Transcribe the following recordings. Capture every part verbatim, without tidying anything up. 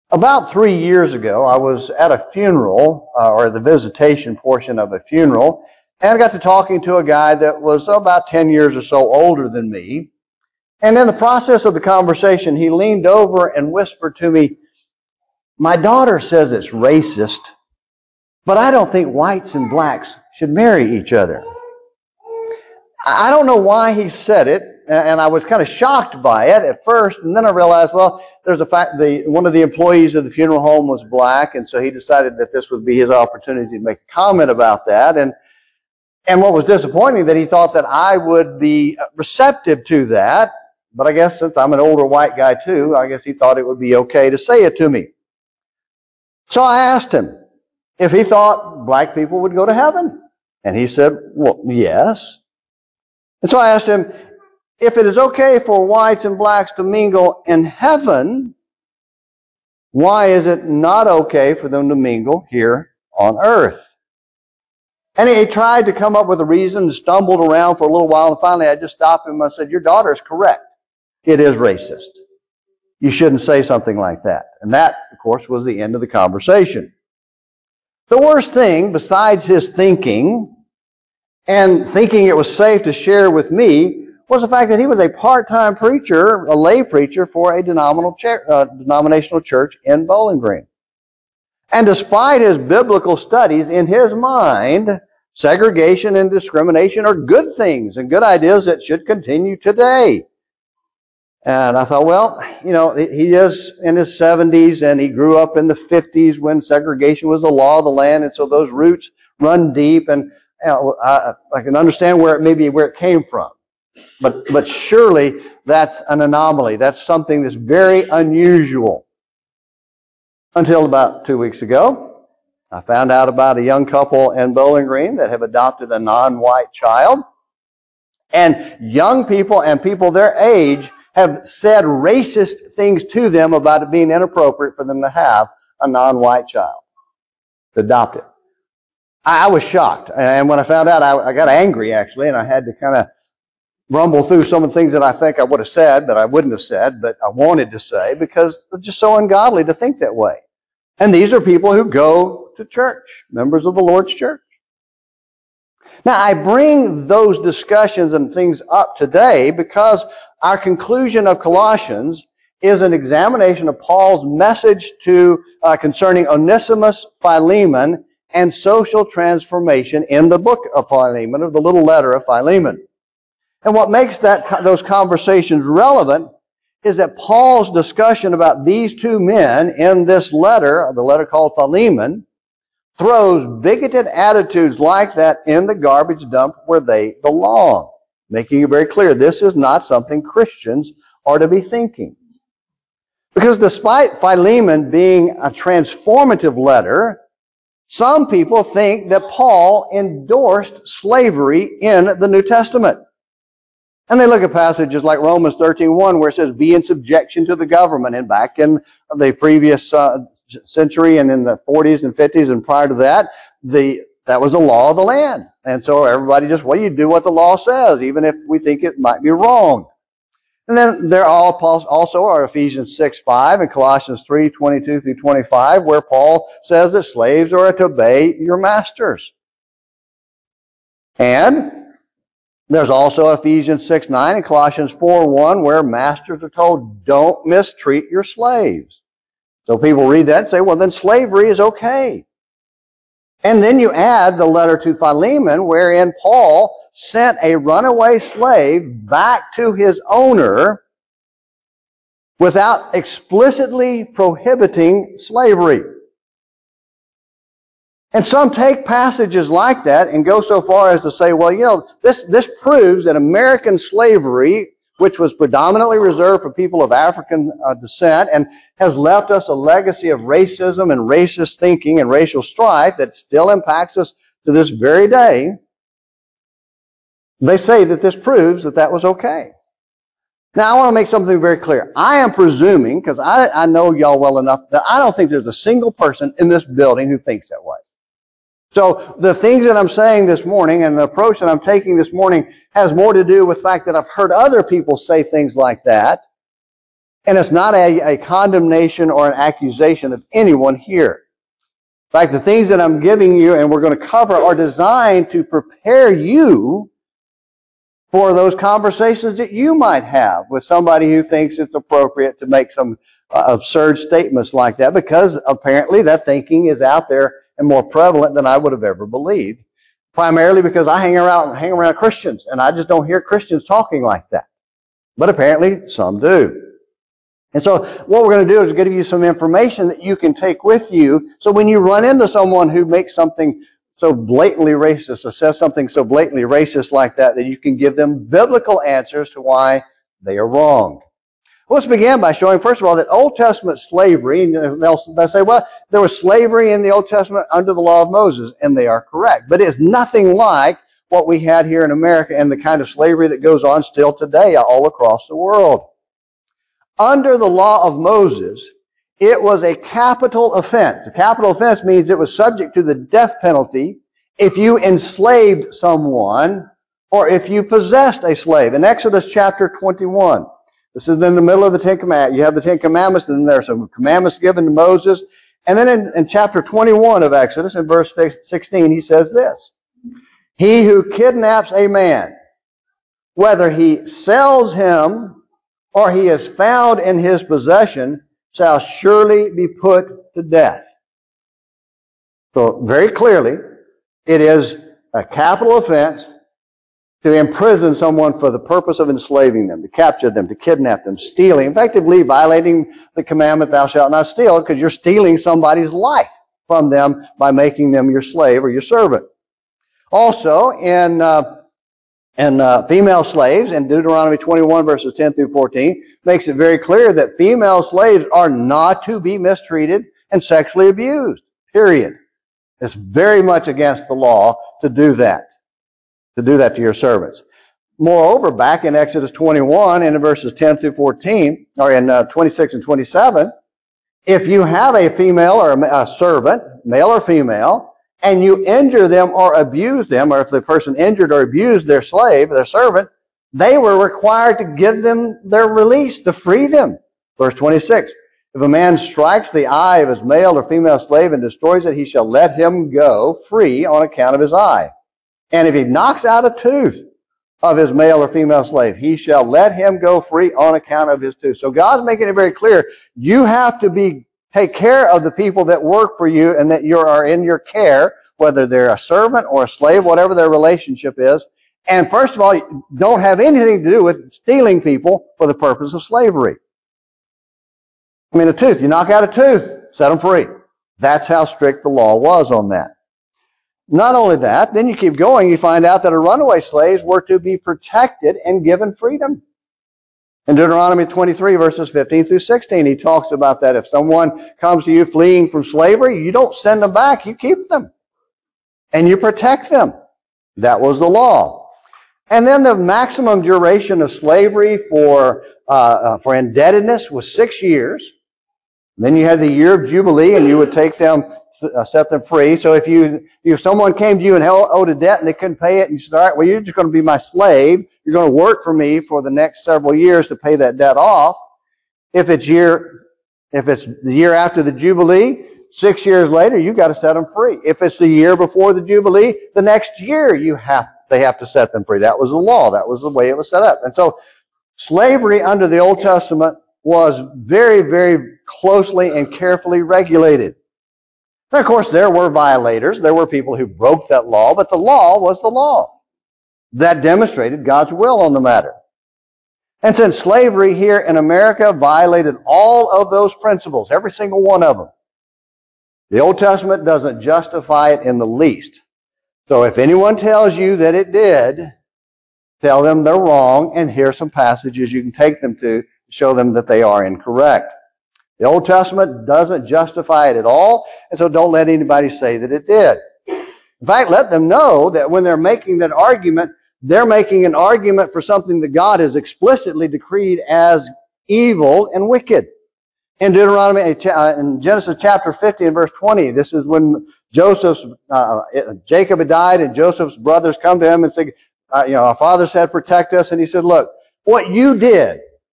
About three years ago, I was at a funeral, uh, or the visitation portion of a funeral, and I got to talking to a guy that was about ten years or so older than me. And in the process of the conversation, he leaned over and whispered to me, "My daughter says it's racist, but I don't think whites and blacks should marry each other." I don't know why he said it, and I was kind of shocked by it at first, and then I realized, well, there's a fact, the one of the employees of the funeral home was black, and so he decided that this would be his opportunity to make a comment about that. And and what was disappointing, that he thought that I would be receptive to that, but I guess since I'm an older white guy too, I guess he thought it would be okay to say it to me. So I asked him if he thought black people would go to heaven, and he said, well, yes. And so I asked him, if it is okay for whites and blacks to mingle in heaven, why is it not okay for them to mingle here on earth? And he tried to come up with a reason, stumbled around for a little while, and finally I just stopped him and I said, your daughter is correct. It is racist. You shouldn't say something like that. And that, of course, was the end of the conversation. The worst thing, besides his thinking, and thinking it was safe to share with me, was the fact that he was a part-time preacher, a lay preacher for a denominational church, uh, denominational church in Bowling Green. And despite his biblical studies, in his mind, segregation and discrimination are good things and good ideas that should continue today. And I thought, well, you know, he is in his seventies and he grew up in the fifties when segregation was the law of the land, and so those roots run deep, and you know, I, I can understand where it maybe where it came from. But but surely that's an anomaly. That's something that's very unusual. Until about two weeks ago, I found out about a young couple in Bowling Green that have adopted a non-white child. And young people and people their age have said racist things to them about it being inappropriate for them to have a non-white child, to adopt it. I, I was shocked. And when I found out, I, I got angry, actually, and I had to kind of rumble through some of the things that I think I would have said, but I wouldn't have said, but I wanted to say, because it's just so ungodly to think that way. And these are people who go to church, members of the Lord's church. Now, I bring those discussions and things up today because our conclusion of Colossians is an examination of Paul's message to uh, concerning Onesimus, Philemon, and social transformation in the book of Philemon, or the little letter of Philemon. And what makes that those conversations relevant is that Paul's discussion about these two men in this letter, the letter called Philemon, throws bigoted attitudes like that in the garbage dump where they belong, making it very clear this is not something Christians are to be thinking. Because despite Philemon being a transformative letter, some people think that Paul endorsed slavery in the New Testament. And they look at passages like Romans thirteen one, where it says, be in subjection to the government. And back in the previous uh, century and in the forties and fifties and prior to that, the that was the law of the land. And so everybody just, well, you do what the law says, even if we think it might be wrong. And then there all also are Ephesians six five and Colossians three twenty-two through twenty-five, where Paul says that slaves are to obey your masters. And there's also Ephesians six nine and Colossians four one, where masters are told, don't mistreat your slaves. So people read that and say, well, then slavery is okay. And then you add the letter to Philemon, wherein Paul sent a runaway slave back to his owner without explicitly prohibiting slavery. And some take passages like that and go so far as to say, well, you know, this, this proves that American slavery, which was predominantly reserved for people of African uh, descent and has left us a legacy of racism and racist thinking and racial strife that still impacts us to this very day. They say that this proves that that was okay. Now, I want to make something very clear. I am presuming, because I, I know y'all well enough, that I don't think there's a single person in this building who thinks that way. So the things that I'm saying this morning and the approach that I'm taking this morning has more to do with the fact that I've heard other people say things like that And it's not a, a condemnation or an accusation of anyone here. In fact, the things that I'm giving you and we're going to cover are designed to prepare you for those conversations that you might have with somebody who thinks it's appropriate to make some uh, absurd statements like that, because apparently that thinking is out there and more prevalent than I would have ever believed. Primarily because I hang around hang around Christians, and I just don't hear Christians talking like that. But apparently some do. And so what we're going to do is give you some information that you can take with you, so when you run into someone who makes something so blatantly racist or says something so blatantly racist like that, that you can give them biblical answers to why they are wrong. Let's begin by showing, first of all, that Old Testament slavery, and they'll, they'll say, well, there was slavery in the Old Testament under the law of Moses, and they are correct. But it's nothing like what we had here in America and the kind of slavery that goes on still today all across the world. Under the law of Moses, it was a capital offense. A capital offense means it was subject to the death penalty if you enslaved someone or if you possessed a slave. In Exodus chapter twenty-one, this is in the middle of the Ten Commandments. You have the Ten Commandments, and then there are some commandments given to Moses. And then in, in chapter twenty-one of Exodus, in verse sixteen, he says this: "He who kidnaps a man, whether he sells him or he is found in his possession, shall surely be put to death." So very clearly, it is a capital offense to imprison someone for the purpose of enslaving them, to capture them, to kidnap them, stealing, effectively violating the commandment, thou shalt not steal, because you're stealing somebody's life from them by making them your slave or your servant. Also, in uh, and uh, female slaves, in Deuteronomy twenty-one, verses ten through fourteen, makes it very clear that female slaves are not to be mistreated and sexually abused, period. It's very much against the law to do that, to do that to your servants. Moreover, back in Exodus twenty-one, in verses ten through fourteen, or in uh, twenty-six and twenty-seven, if you have a female or a servant, male or female, and you injure them or abuse them, or if the person injured or abused their slave, their servant, they were required to give them their release, to free them. Verse twenty-six, "If a man strikes the eye of his male or female slave and destroys it, he shall let him go free on account of his eye. And if he knocks out a tooth of his male or female slave, he shall let him go free on account of his tooth." So God's making it very clear, you have to be take care of the people that work for you and that you are in your care, whether they're a servant or a slave, whatever their relationship is. And first of all, don't have anything to do with stealing people for the purpose of slavery. I mean, a tooth, you knock out a tooth, set them free. That's how strict the law was on that. Not only that, then you keep going, you find out that a runaway slaves were to be protected and given freedom. In Deuteronomy twenty-three, verses fifteen through sixteen, he talks about that. If someone comes to you fleeing from slavery, you don't send them back, you keep them. And you protect them. That was the law. And then the maximum duration of slavery for uh, uh, for indebtedness was six years. Then you had the year of Jubilee, and you would take them, uh, set them free. So if you if someone came to you and owed a debt and they couldn't pay it, and you said, all right, well, you're just going to be my slave. You're going to work for me for the next several years to pay that debt off. If it's year, if it's the year after the Jubilee, six years later, you've got to set them free. If it's the year before the Jubilee, the next year you have they have to set them free. That was the law. That was the way it was set up. And so slavery under the Old Testament was very, very closely and carefully regulated. And of course, there were violators. There were people who broke that law, but the law was the law. That demonstrated God's will on the matter. And since slavery here in America violated all of those principles, every single one of them, the Old Testament doesn't justify it in the least. So if anyone tells you that it did, tell them they're wrong, and here's some passages you can take them to to show them that they are incorrect. The Old Testament doesn't justify it at all, and so don't let anybody say that it did. In fact, let them know that when they're making that argument, they're making an argument for something that God has explicitly decreed as evil and wicked. In Deuteronomy, in Genesis chapter fifty and verse twenty, this is when Joseph's, uh, Jacob had died, and Joseph's brothers come to him and say, uh, you know, our father said, protect us. And he said, look, what you did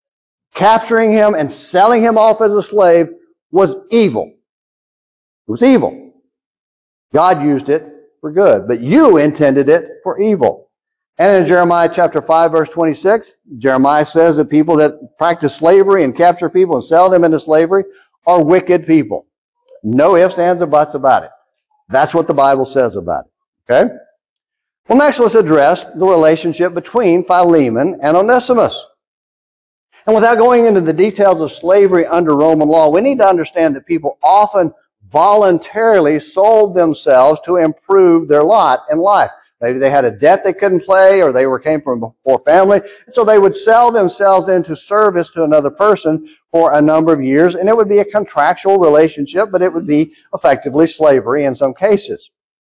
capturing him and selling him off as a slave was evil. It was evil. God used it for good, but you intended it for evil. And in Jeremiah chapter five, verse twenty-six, Jeremiah says that people that practice slavery and capture people and sell them into slavery are wicked people. No ifs, ands, or buts about it. That's what the Bible says about it. Okay? Well, next let's address the relationship between Philemon and Onesimus. And without going into the details of slavery under Roman law, we need to understand that people often voluntarily sold themselves to improve their lot in life. Maybe they had a debt they couldn't pay, or they were came from a poor family, so they would sell themselves into service to another person for a number of years, and it would be a contractual relationship, but it would be effectively slavery in some cases.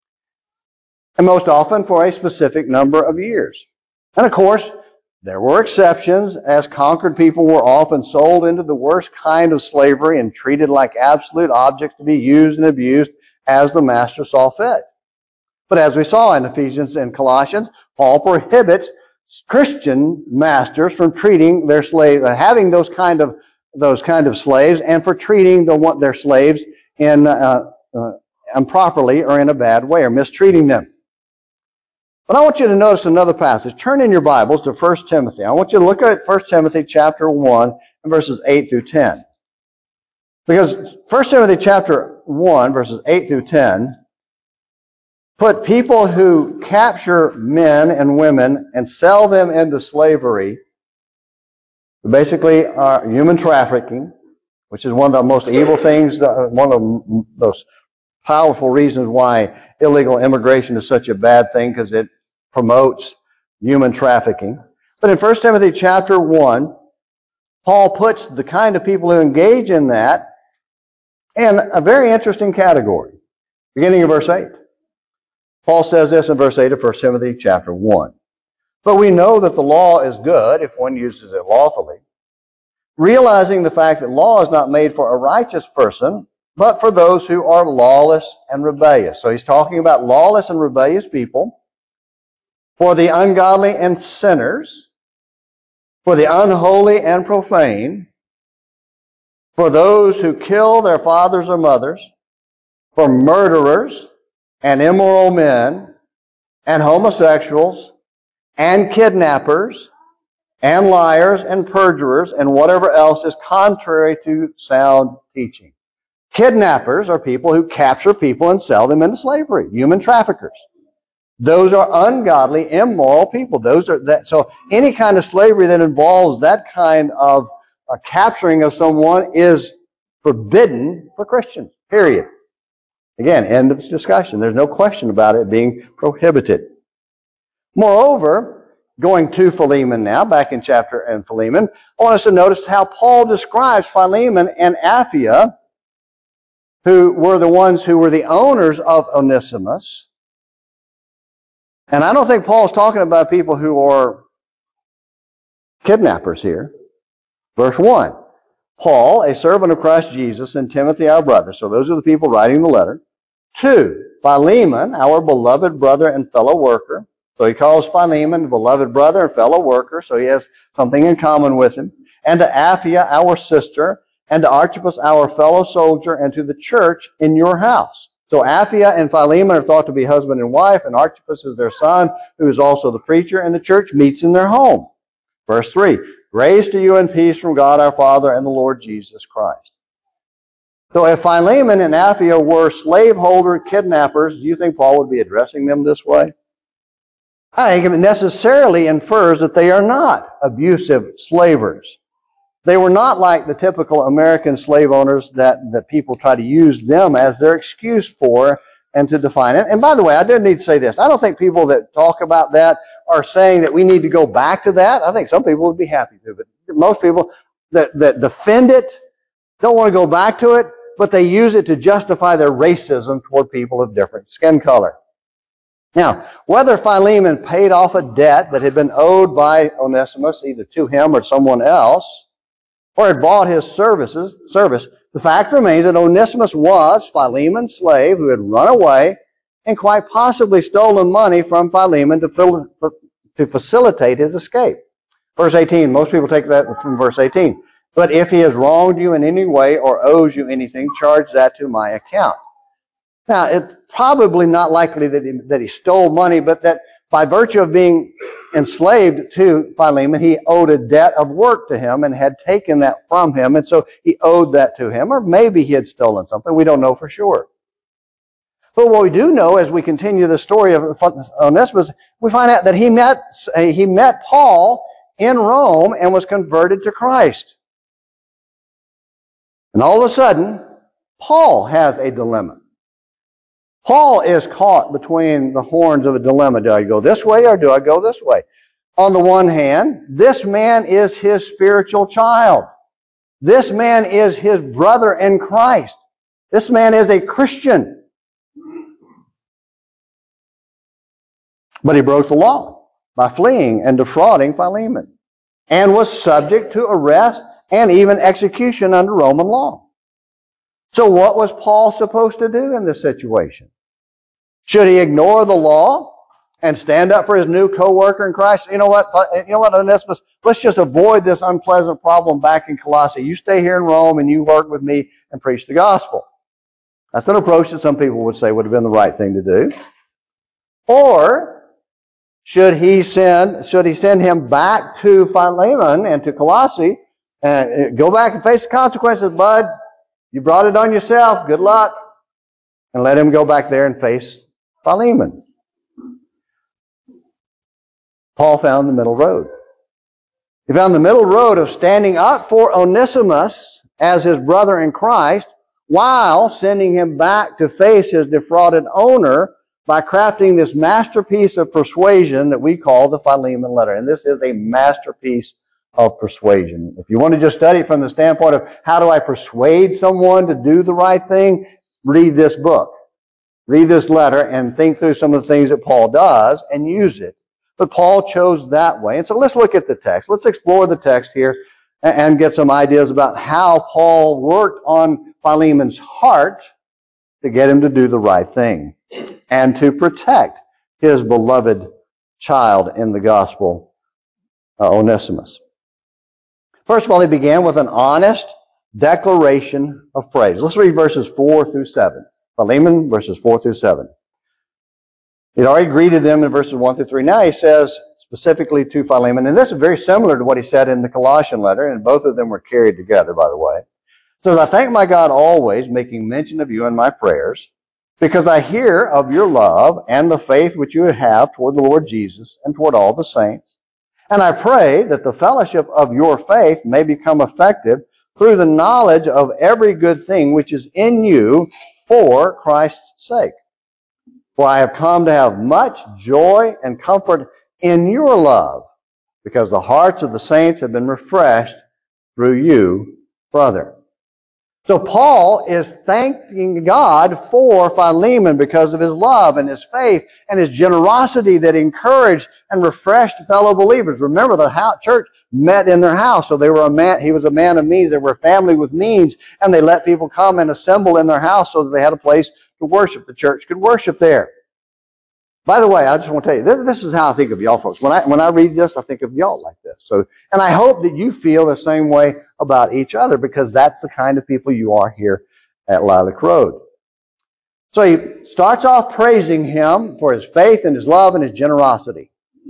And most often for a specific number of years. And of course, there were exceptions, as conquered people were often sold into the worst kind of slavery and treated like absolute objects to be used and abused as the master saw fit. But as we saw in Ephesians and Colossians, Paul prohibits Christian masters from treating their slaves, having those kind of those kind of slaves, and for treating the, their slaves in uh, uh, improperly or in a bad way, or mistreating them. But I want you to notice another passage. Turn in your Bibles to First Timothy. I want you to look at First Timothy chapter one and verses eight through ten. Because First Timothy chapter one, verses eight through ten, put people who capture men and women and sell them into slavery, who basically are human trafficking, which is one of the most evil things, one of the most powerful reasons why illegal immigration is such a bad thing, because it promotes human trafficking. But in First Timothy chapter one, Paul puts the kind of people who engage in that in a very interesting category. Beginning in verse eight. Paul says this in verse eight of First Timothy chapter one. But we know that the law is good if one uses it lawfully, realizing the fact that law is not made for a righteous person, but for those who are lawless and rebellious. So he's talking about lawless and rebellious people, for the ungodly and sinners, for the unholy and profane, for those who kill their fathers or mothers, for murderers and immoral men, and homosexuals, and kidnappers, and liars, and perjurers, and whatever else is contrary to sound teaching. Kidnappers are people who capture people and sell them into slavery, human traffickers. Those are ungodly, immoral people. Those are that. So any kind of slavery that involves that kind of uh, capturing of someone is forbidden for Christians, period. Again, end of discussion. There's no question about it being prohibited. Moreover, going to Philemon now, back in chapter and Philemon, I want us to notice how Paul describes Philemon and Apphia, who were the ones who were the owners of Onesimus. And I don't think Paul's talking about people who are kidnappers here. Verse one, Paul, a servant of Christ Jesus, and Timothy, our brother. So those are the people writing the letter. Two, Philemon, our beloved brother and fellow worker. So he calls Philemon beloved brother and fellow worker, so he has something in common with him. And to Apphia, our sister, and to Archippus, our fellow soldier, and to the church in your house. So Apphia and Philemon are thought to be husband and wife, and Archippus is their son, who is also the preacher, and the church meets in their home. Verse three, grace to you and peace from God our Father and the Lord Jesus Christ. So if Philemon and Apphia were slaveholder kidnappers, do you think Paul would be addressing them this way? I think it necessarily infers that they are not abusive slavers. They were not like the typical American slave owners that, that people try to use them as their excuse for and to define it. And by the way, I do need to say this. I don't think people that talk about that are saying that we need to go back to that. I think some people would be happy to, but most people that, that defend it don't want to go back to it, but they use it to justify their racism toward people of different skin color. Now, whether Philemon paid off a debt that had been owed by Onesimus, either to him or someone else, or had bought his services, service, the fact remains that Onesimus was Philemon's slave who had run away and quite possibly stolen money from Philemon to, to facilitate his escape. Verse eighteen, most people take that from verse eighteen. But if he has wronged you in any way or owes you anything, charge that to my account. Now, it's probably not likely that he, that he stole money, but that by virtue of being enslaved to Philemon, he owed a debt of work to him and had taken that from him, and so he owed that to him. Or maybe he had stolen something. We don't know for sure. But what we do know as we continue the story of Onesimus, we find out that he met, he met Paul in Rome and was converted to Christ. And all of a sudden, Paul has a dilemma. Paul is caught between the horns of a dilemma. Do I go this way or do I go this way? On the one hand, this man is his spiritual child. This man is his brother in Christ. This man is a Christian. But he broke the law by fleeing and defrauding Philemon and was subject to arrest and even execution under Roman law. So what was Paul supposed to do in this situation? Should he ignore the law and stand up for his new co-worker in Christ? You know what? You know what, Onesimus? Let's just avoid this unpleasant problem back in Colossae. You stay here in Rome and you work with me and preach the gospel. That's an approach that some people would say would have been the right thing to do. Or should he send, should he send him back to Philemon and to Colossae and go back and face the consequences, bud? You brought it on yourself. Good luck. And let him go back there and face Philemon. Paul found the middle road. He found the middle road of standing up for Onesimus as his brother in Christ while sending him back to face his defrauded owner by crafting this masterpiece of persuasion that we call the Philemon letter. And this is a masterpiece of persuasion. If you want to just study it from the standpoint of how do I persuade someone to do the right thing, read this book. Read this letter and think through some of the things that Paul does and use it. But Paul chose that way. And so let's look at the text. Let's explore the text here and get some ideas about how Paul worked on Philemon's heart to get him to do the right thing and to protect his beloved child in the gospel, uh, Onesimus. First of all, he began with an honest declaration of praise. Let's read verses four through seven. Philemon, verses four through seven. He'd already greeted them in verses one through three. Now he says specifically to Philemon, and this is very similar to what he said in the Colossian letter, and both of them were carried together, by the way. He says, I thank my God always, making mention of you in my prayers, because I hear of your love and the faith which you have toward the Lord Jesus and toward all the saints. And I pray that the fellowship of your faith may become effective through the knowledge of every good thing which is in you for Christ's sake. For I have come to have much joy and comfort in your love, because the hearts of the saints have been refreshed through you, brother. So Paul is thanking God for Philemon because of his love and his faith and his generosity that encouraged and refreshed fellow believers. Remember, the church met in their house, so they were a man. He was a man of means. They were a family with means, and they let people come and assemble in their house so that they had a place to worship. The church could worship there. By the way, I just want to tell you, this, this is how I think of y'all folks. When I when I read this, I think of y'all like this. So, and I hope that you feel the same way about each other, because that's the kind of people you are here at Lilac Road. So he starts off praising him for his faith and his love and his generosity.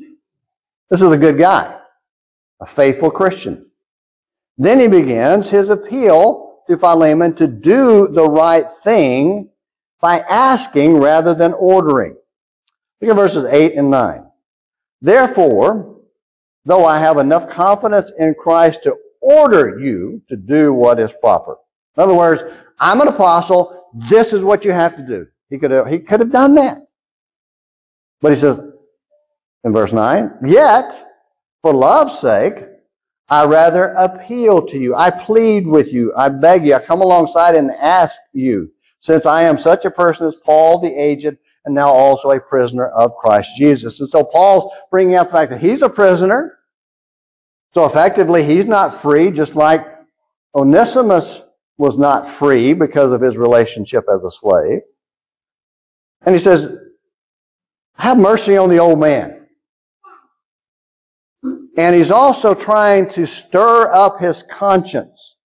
This is a good guy, a faithful Christian. Then he begins his appeal to Philemon to do the right thing by asking rather than ordering. Look at verses eight and nine. Therefore, though I have enough confidence in Christ to order you to do what is proper. In other words, I'm an apostle. This is what you have to do. He could have, he could have done that. But he says in verse nine, yet, for love's sake, I rather appeal to you. I plead with you. I beg you. I come alongside and ask you, since I am such a person as Paul the aged, and now also a prisoner of Christ Jesus. And so Paul's bringing out the fact that he's a prisoner. So effectively, he's not free, just like Onesimus was not free because of his relationship as a slave. And he says, have mercy on the old man. And he's also trying to stir up his conscience.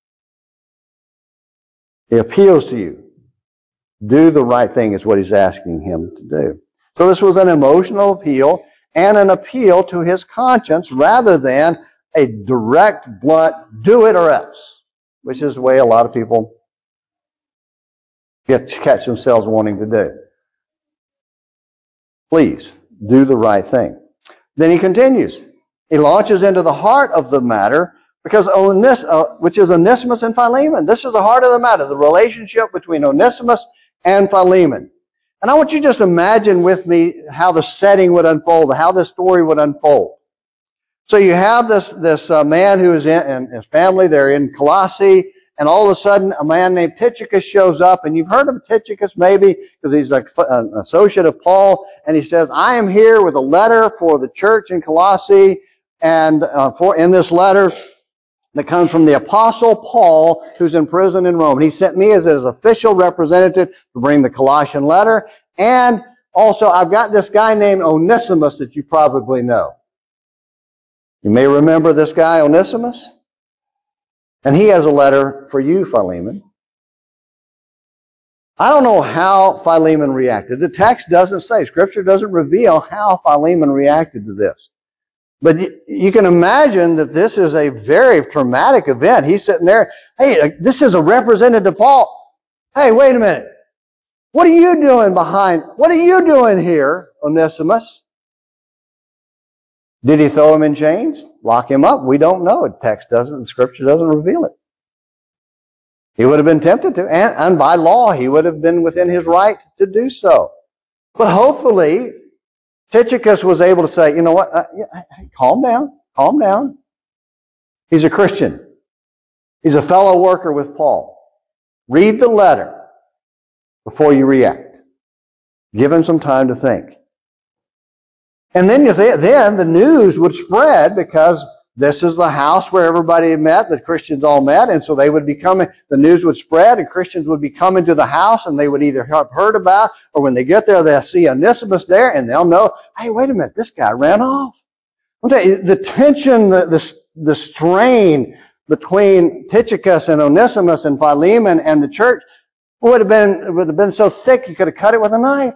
He appeals to you. Do the right thing is what he's asking him to do. So this was an emotional appeal and an appeal to his conscience rather than a direct, blunt, do it or else, which is the way a lot of people get catch themselves wanting to do. Please, do the right thing. Then he continues. He launches into the heart of the matter, because Onis, uh, which is Onesimus and Philemon. This is the heart of the matter, the relationship between Onesimus and Philemon. And I want you to just imagine with me how the setting would unfold, how this story would unfold. So you have this, this uh, man who is in, and his family, they're in Colossae, and all of a sudden a man named Tychicus shows up, and you've heard of Tychicus maybe, because he's like an associate of Paul, and he says, I am here with a letter for the church in Colossae, and uh, for in this letter that comes from the Apostle Paul, who's in prison in Rome. And he sent me as his official representative to bring the Colossian letter, and also I've got this guy named Onesimus that you probably know. You may remember this guy, Onesimus. And he has a letter for you, Philemon. I don't know how Philemon reacted. The text doesn't say, Scripture doesn't reveal how Philemon reacted to this. But you can imagine that this is a very traumatic event. He's sitting there, hey, this is a representative Paul. Hey, wait a minute. What are you doing behind? What are you doing here, Onesimus? Did he throw him in chains? Lock him up? We don't know. The text doesn't, the Scripture doesn't reveal it. He would have been tempted to, and, and by law, he would have been within his right to do so. But hopefully, Tychicus was able to say, you know what, uh, calm down, calm down. He's a Christian. He's a fellow worker with Paul. Read the letter before you react. Give him some time to think. And then, you th- then the news would spread, because this is the house where everybody met, the Christians all met, and so they would be coming, the news would spread, and Christians would be coming to the house, and they would either have heard about, or when they get there, they'll see Onesimus there, and they'll know, hey, wait a minute, this guy ran off. Okay, the tension, the, the, the strain between Tychicus and Onesimus and Philemon and the church would have been, would have been so thick you could have cut it with a knife.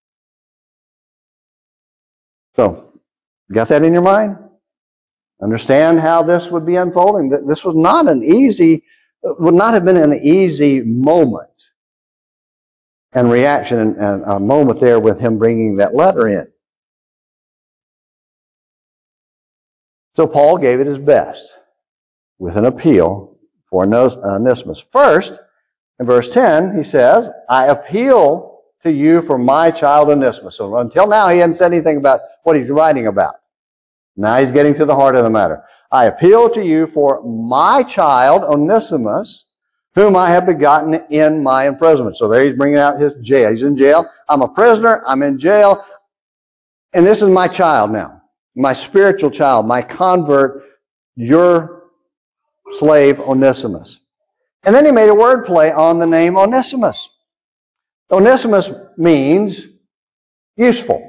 So, got that in your mind? Understand how this would be unfolding. This was not an easy, would not have been an easy moment and reaction and a moment there with him bringing that letter in. So Paul gave it his best with an appeal for Onesimus. First, in verse ten, he says, I appeal to you for my child Onesimus. So until now, he hadn't said anything about what he's writing about. Now he's getting to the heart of the matter. I appeal to you for my child, Onesimus, whom I have begotten in my imprisonment. So there he's bringing out his jail. He's in jail. I'm a prisoner. I'm in jail. And this is my child now. My spiritual child, my convert, your slave, Onesimus. And then he made a word play on the name Onesimus. Onesimus means useful,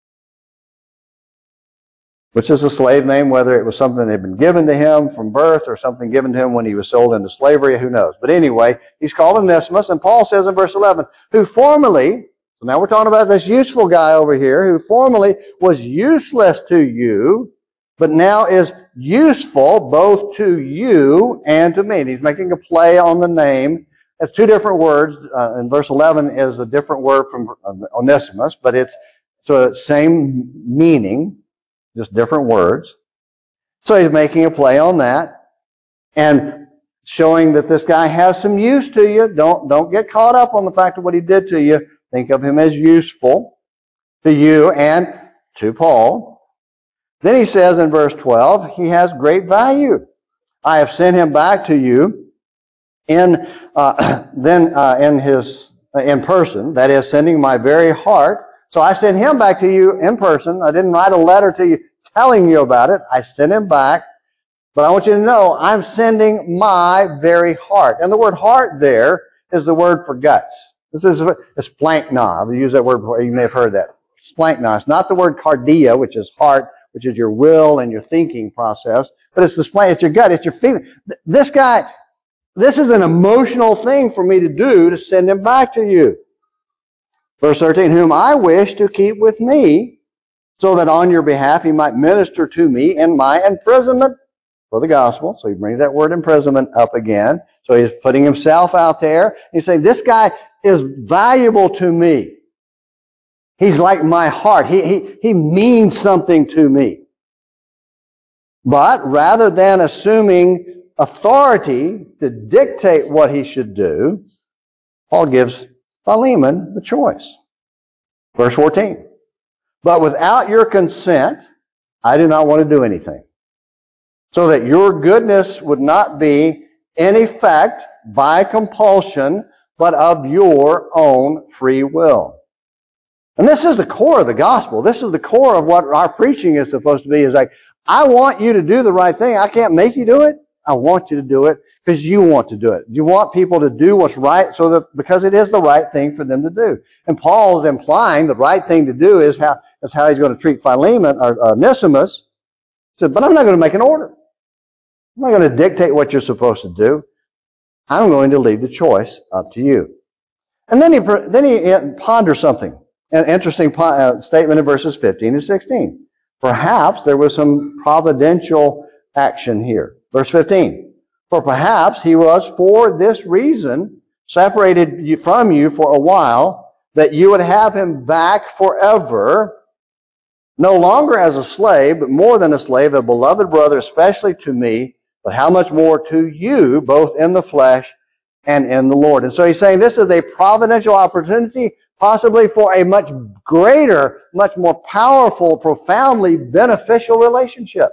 which is a slave name, whether it was something that had been given to him from birth or something given to him when he was sold into slavery, who knows. But anyway, he's called Onesimus, and Paul says in verse eleven, who formerly, so now we're talking about this useful guy over here, who formerly was useless to you, but now is useful both to you and to me. And he's making a play on the name. It's two different words. Uh, in verse eleven is a different word from Onesimus, but it's so it's same meaning. Just different words. So he's making a play on that and showing that this guy has some use to you. Don't, don't get caught up on the fact of what he did to you. Think of him as useful to you and to Paul. Then he says in verse twelve, he has great value. I have sent him back to you in, uh, then, uh, in his, uh, in person, that is, sending my very heart. So I sent him back to you in person. I didn't write a letter to you telling you about it. I sent him back. But I want you to know, I'm sending my very heart. And the word heart there is the word for guts. This is splankna. I've used that word before. You may have heard that. Splankna. It's not the word cardia, which is heart, which is your will and your thinking process, but it's display, it's your gut, it's your feeling. This guy, this is an emotional thing for me to do to send him back to you. Verse thirteen, whom I wish to keep with me, so that on your behalf he might minister to me in my imprisonment for the gospel. So he brings that word imprisonment up again. So he's putting himself out there. He's saying, this guy is valuable to me. He's like my heart. He, he, he means something to me. But rather than assuming authority to dictate what he should do, Paul gives Philemon the choice. Verse fourteen. But without your consent, I do not want to do anything, so that your goodness would not be in effect by compulsion, but of your own free will. And this is the core of the gospel. This is the core of what our preaching is supposed to be. Is like, I want you to do the right thing. I can't make you do it. I want you to do it because you want to do it. You want people to do what's right so that because it is the right thing for them to do. And Paul is implying the right thing to do is how, is how he's going to treat Philemon or Onesimus. He said, but I'm not going to make an order. I'm not going to dictate what you're supposed to do. I'm going to leave the choice up to you. And then he, then he ponders something. An interesting statement in verses fifteen and sixteen. Perhaps there was some providential action here. Verse fifteen. For perhaps he was for this reason separated from you for a while, that you would have him back forever, no longer as a slave, but more than a slave, a beloved brother, especially to me, but how much more to you, both in the flesh and in the Lord. And so he's saying this is a providential opportunity, possibly for a much greater, much more powerful, profoundly beneficial relationship.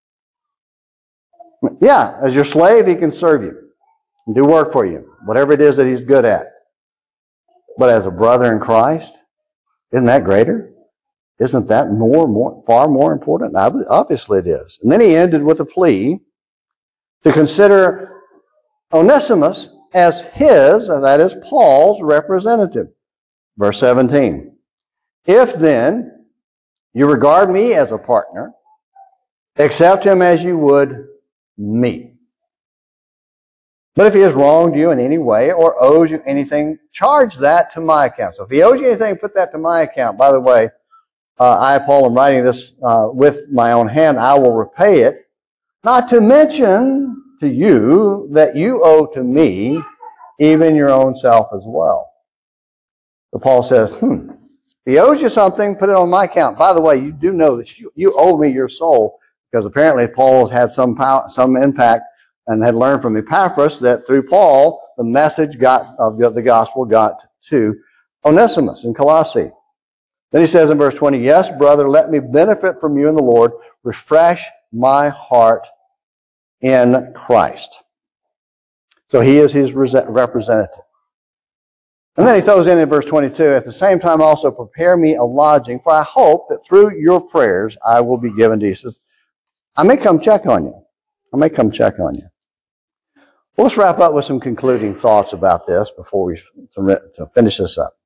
Yeah, as your slave, he can serve you and do work for you, whatever it is that he's good at. But as a brother in Christ, isn't that greater? Isn't that more, more, far more important? Obviously it is. And then he ended with a plea to consider Onesimus as his, and that is Paul's representative. Verse seventeen. If then you regard me as a partner, accept him as you would me. But if he has wronged you in any way or owes you anything, charge that to my account. So if he owes you anything, put that to my account. By the way, uh, I, Paul, am writing this uh, with my own hand. I will repay it. Not to mention to you that you owe to me even your own self as well. So Paul says, hmm, if he owes you something, put it on my account. By the way, you do know that you, you owe me your soul, because apparently Paul has had some power, some impact and had learned from Epaphras that through Paul, the message got of the gospel got to Onesimus in Colossae. Then he says in verse twenty, yes, brother, let me benefit from you in the Lord. Refresh my heart in Christ. So he is his representative. And then he throws in in verse twenty-two, at the same time also prepare me a lodging, for I hope that through your prayers I will be given to you. He says, I may come check on you. I may come check on you. Well, let's wrap up with some concluding thoughts about this before we to, to finish this up.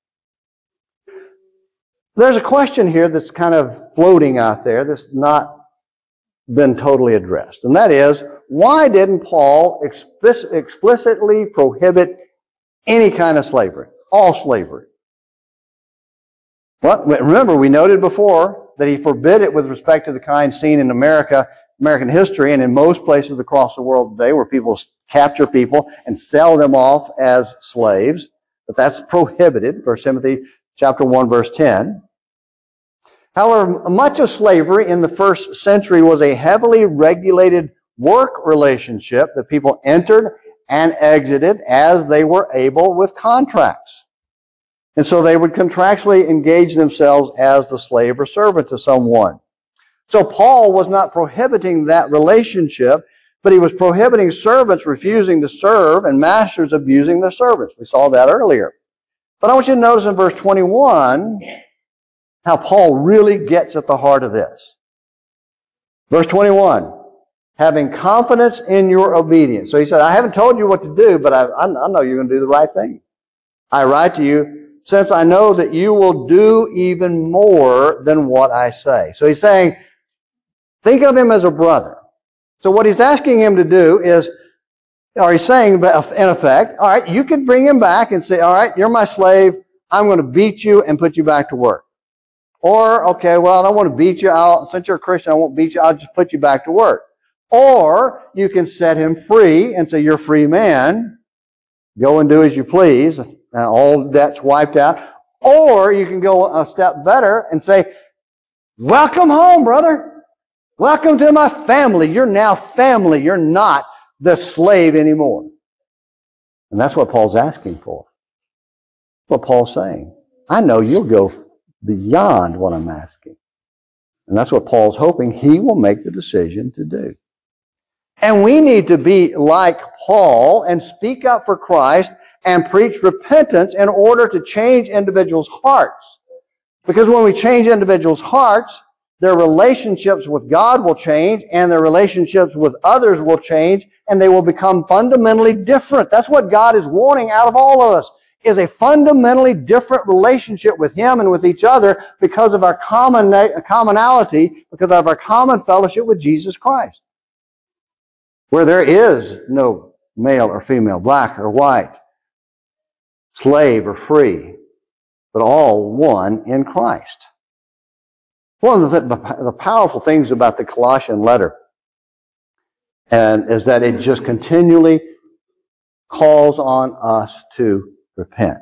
There's a question here that's kind of floating out there that's not been totally addressed. And that is, why didn't Paul explic- explicitly prohibit any kind of slavery? All slavery. Well, remember, we noted before that he forbid it with respect to the kind seen in America, American history, and in most places across the world today where people capture people and sell them off as slaves. But that's prohibited, First Timothy chapter one, verse ten. However, much of slavery in the first century was a heavily regulated work relationship that people entered and exited as they were able with contracts. And so they would contractually engage themselves as the slave or servant to someone. So Paul was not prohibiting that relationship, but he was prohibiting servants refusing to serve and masters abusing their servants. We saw that earlier. But I want you to notice in verse twenty-one how Paul really gets at the heart of this. Verse twenty-one, having confidence in your obedience. So he said, I haven't told you what to do, but I, I know you're going to do the right thing. I write to you, since I know that you will do even more than what I say. So he's saying, Think of him as a brother. So what he's asking him to do is, or he's saying, in effect, all right, you could bring him back and say, all right, you're my slave. I'm going to beat you and put you back to work. Or, okay, well, I don't want to beat you. I'll, since you're a Christian, I won't beat you. I'll just put you back to work. Or you can set him free and say, you're a free man. Go and do as you please. And all debts wiped out. Or you can go a step better and say, welcome home, brother. Welcome to my family. You're now family. You're not the slave anymore. And that's what Paul's asking for. What Paul's saying. I know you'll go beyond what I'm asking. And that's what Paul's hoping he will make the decision to do. And we need to be like Paul and speak up for Christ and preach repentance in order to change individuals' hearts. Because when we change individuals' hearts, their relationships with God will change and their relationships with others will change and they will become fundamentally different. That's what God is wanting out of all of us, is a fundamentally different relationship with Him and with each other because of our common commonality, because of our common fellowship with Jesus Christ. Where there is no male or female, black or white, slave or free, but all one in Christ. One of the, the powerful things about the Colossian letter and is that it just continually calls on us to repent.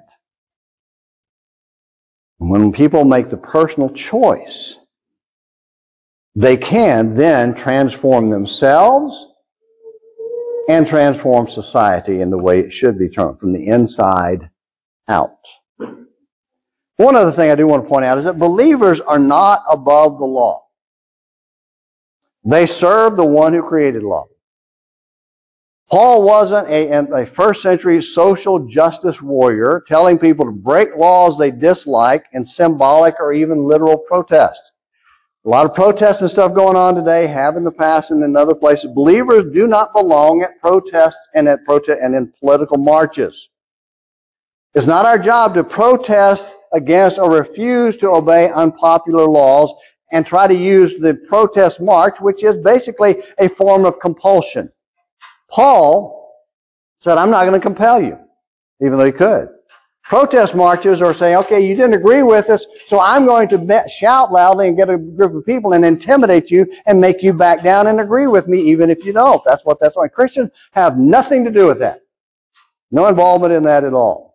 And when people make the personal choice, they can then transform themselves and transform society in the way it should be turned, from the inside out. One other thing I do want to point out is that believers are not above the law. They serve the one who created law. Paul wasn't a, a first century social justice warrior telling people to break laws they dislike in symbolic or even literal protest. A lot of protests and stuff going on today, have in the past and in other places. Believers do not belong at protests and at protest and in political marches. It's not our job to protest against or refuse to obey unpopular laws and try to use the protest march, which is basically a form of compulsion. Paul said, I'm not going to compel you, even though he could. Protest marches are saying, okay, you didn't agree with us, so I'm going to shout loudly and get a group of people and intimidate you and make you back down and agree with me, even if you don't. That's what that's why Christians have nothing to do with that. No involvement in that at all.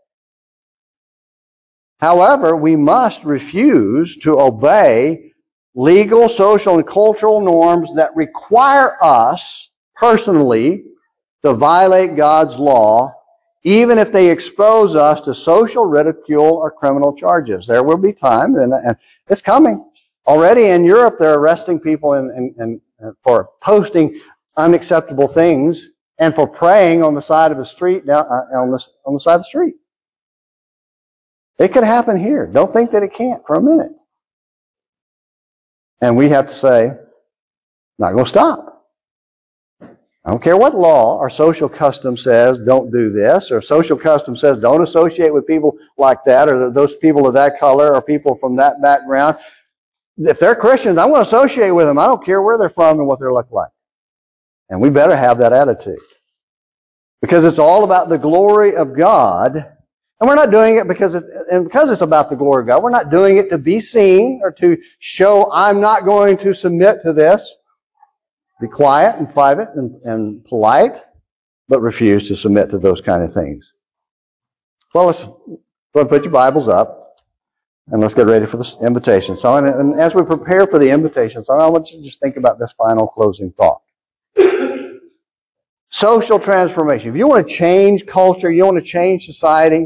However, we must refuse to obey legal, social, and cultural norms that require us personally to violate God's law, even if they expose us to social ridicule or criminal charges. There will be times, and, and it's coming. Already in Europe, they're arresting people in, in, in, for posting unacceptable things and for praying on the side of the street, down, uh, on, the, on the side of the street. It could happen here. Don't think that it can't for a minute. And we have to say, not going to stop. I don't care what law or social custom says, don't do this, or social custom says, don't associate with people like that, or those people of that color, or people from that background. If they're Christians, I want to associate with them. I don't care where they're from and what they look like. And we better have that attitude. Because it's all about the glory of God. And we're not doing it because it, and because it's about the glory of God, we're not doing it to be seen or to show I'm not going to submit to this. Be quiet and private and, and polite, but refuse to submit to those kind of things. Well, let's go and put your Bibles up, and let's get ready for the invitation song. And, and as we prepare for the invitation song, I want you to just think about this final closing thought. Social transformation. If you want to change culture, you want to change society,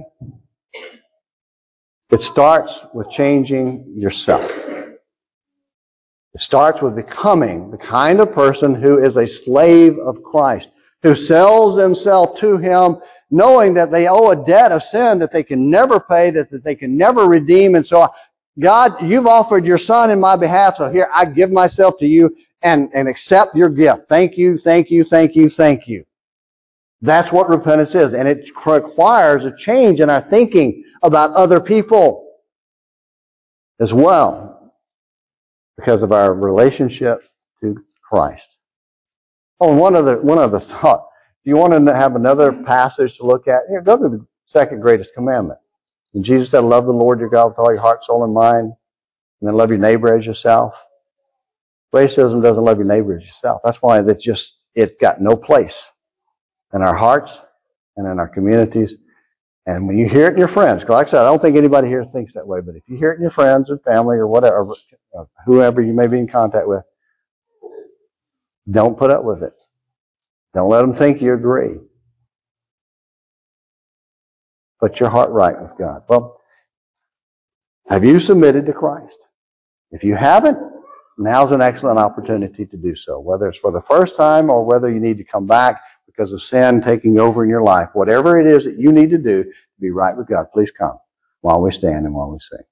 it starts with changing yourself. It starts with becoming the kind of person who is a slave of Christ, who sells themselves to Him, knowing that they owe a debt of sin that they can never pay, that, that they can never redeem. And so, God, you've offered your Son in my behalf, so here, I give myself to you and, and accept your gift. Thank you, thank you, thank you, thank you. That's what repentance is. And it requires a change in our thinking about other people as well, because of our relationship to Christ. Oh, and one other, one other thought. If you want to have another passage to look at, here, go to the second greatest commandment. And Jesus said, love the Lord your God with all your heart, soul, and mind, and then love your neighbor as yourself. Racism doesn't love your neighbor as yourself. That's why that just, it's got no place in our hearts and in our communities. And when you hear it in your friends, because like I said, I don't think anybody here thinks that way, but if you hear it in your friends or family or whatever, whoever you may be in contact with, don't put up with it. Don't let them think you agree. Put your heart right with God. Well, have you submitted to Christ? If you haven't, now's an excellent opportunity to do so, whether it's for the first time or whether you need to come back because of sin taking over in your life. Whatever it is that you need to do to be right with God, please come while we stand and while we sing.